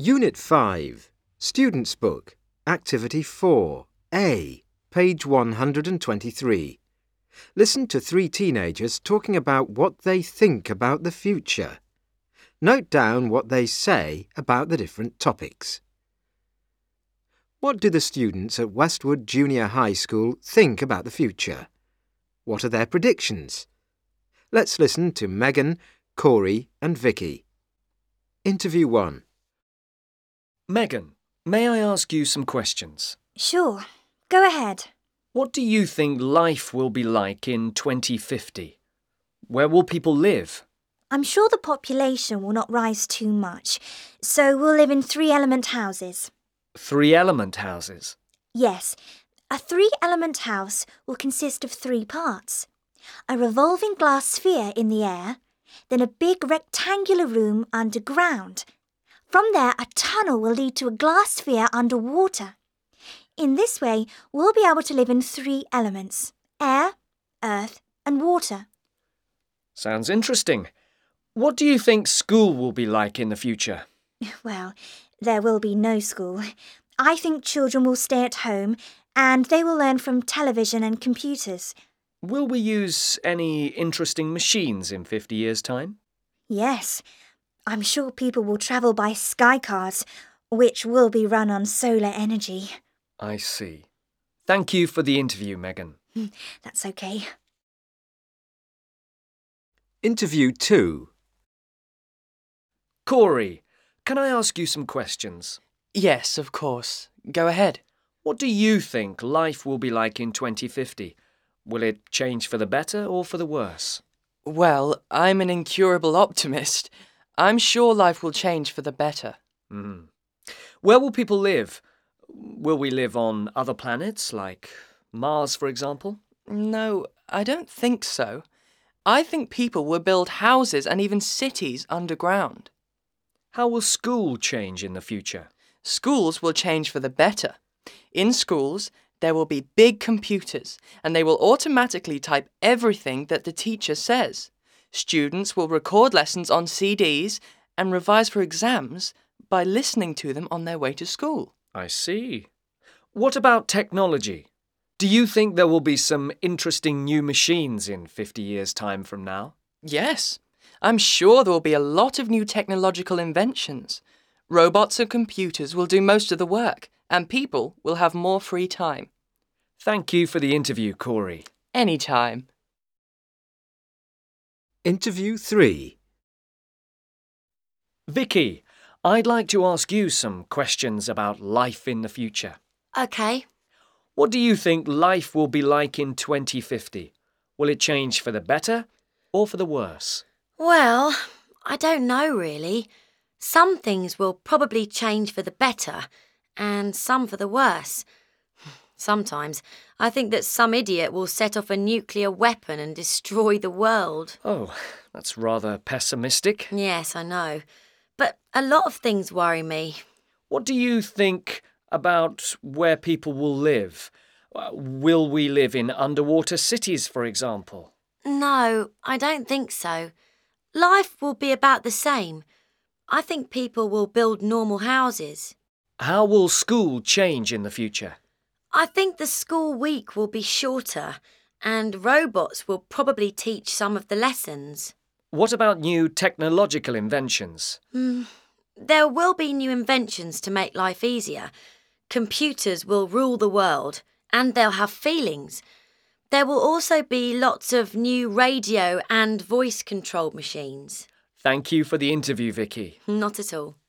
Unit 5, Student's Book, Activity 4, A, page 123. Listen to 3 teenagers talking about what they think about the future. Note down what they say about the different topics. What do the students at Westwood Junior High School think about the future? What are their predictions? Let's listen to Megan, Corey and Vicky. Interview 1. Megan, may I ask you some questions? Sure. Go ahead. What do you think life will be like in 2050? Where will people live? I'm sure the population will not rise too much, so we'll live in 3-element houses. 3-element houses? Yes, a 3-element house will consist of 3 parts. A revolving glass sphere in the air, then a big rectangular room underground. From there, a tunnel will lead to a glass sphere underwater. In this way, we'll be able to live in 3 elements: air, earth and water. Sounds interesting. What do you think school will be like in the future? Well, there will be no school. I think children will stay at home and they will learn from television and computers. Will we use any interesting machines in 50 years' time? Yes, I'm sure people will travel by sky cars, which will be run on solar energy. I see. Thank you for the interview, Megan. That's okay. Interview 2. Corey, can I ask you some questions? Yes, of course. Go ahead. What do you think life will be like in 2050? Will it change for the better or for the worse? Well, I'm an incurable optimist. I'm sure life will change for the better. Where will people live? Will we live on other planets, like Mars, for example? No, I don't think so. I think people will build houses and even cities underground. How will school change in the future? Schools will change for the better. In schools, there will be big computers, and they will automatically type everything that the teacher says. Students will record lessons on CDs and revise for exams by listening to them on their way to school. I see. What about technology? Do you think there will be some interesting new machines in 50 years' time from now? Yes, I'm sure there will be a lot of new technological inventions. Robots and computers will do most of the work, and people will have more free time. Thank you for the interview, Corey. Anytime. Interview 3. Vicky, I'd like to ask you some questions about life in the future. OK. What do you think life will be like in 2050? Will it change for the better or for the worse? Well, I don't know really. Some things will probably change for the better and some for the worse. Sometimes I think that some idiot will set off a nuclear weapon and destroy the world. Oh, that's rather pessimistic. Yes, I know. But a lot of things worry me. What do you think about where people will live? Will we live in underwater cities, for example? No, I don't think so. Life will be about the same. I think people will build normal houses. How will school change in the future? I think the school week will be shorter and robots will probably teach some of the lessons. What about new technological inventions? There will be new inventions to make life easier. Computers will rule the world and they'll have feelings. There will also be lots of new radio and voice-controlled machines. Thank you for the interview, Vicky. Not at all.